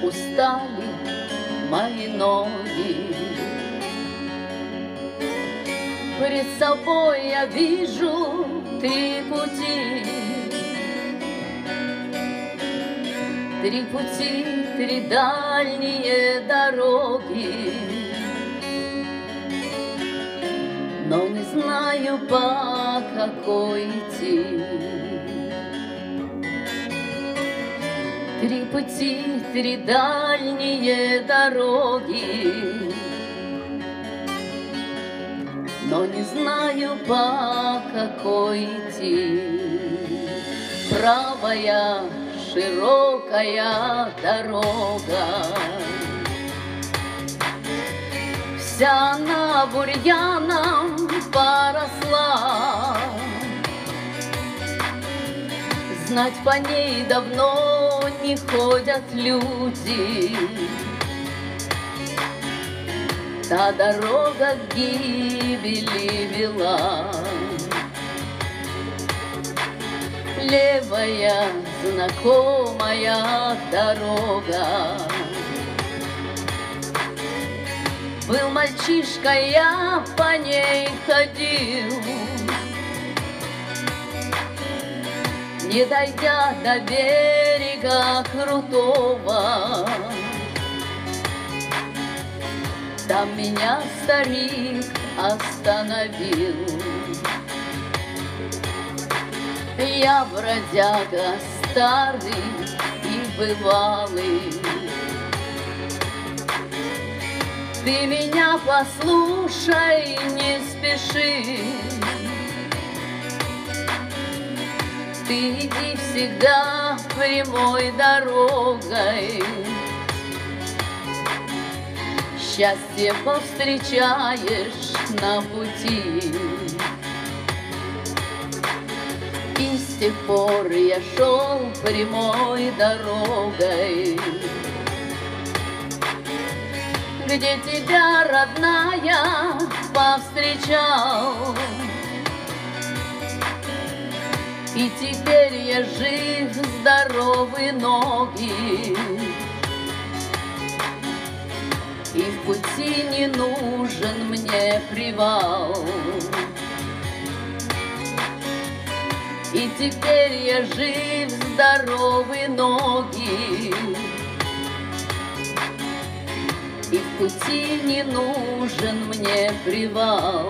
устали мои ноги. Пред собой я вижу три пути, три дальние дороги, но не знаю, по какой идти. Три пути, три дальние дороги, но не знаю, по какой идти. Правая широкая дорога, вся она бурьяном поросла. Знать по ней давно не ходят люди. Та дорога к гибели вела. Левая знакомая дорога. Был мальчишка, я по ней ходил, не дойдя до берега крутого. Там меня старик остановил. Я бродяга старый и бывалый. Ты меня послушай, не спеши. Ты иди всегда прямой дорогой. Счастье повстречаешь на пути. И с тех пор я шел прямой дорогой, где тебя, родная, повстречал. И теперь я жив, здоровы ноги, и в пути не нужен мне привал. И теперь я жив, здоровы ноги, и в пути не нужен мне привал.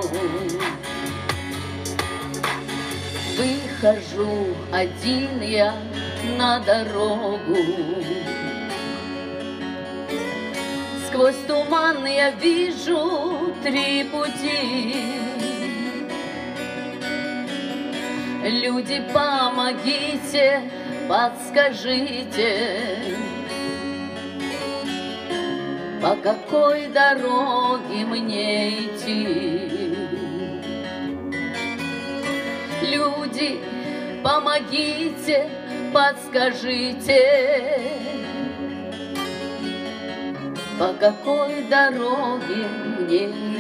Выхожу один я на дорогу, сквозь туман я вижу три пути. Люди, помогите, подскажите, по какой дороге мне идти. Люди, помогите, подскажите, по какой дороге мне идти.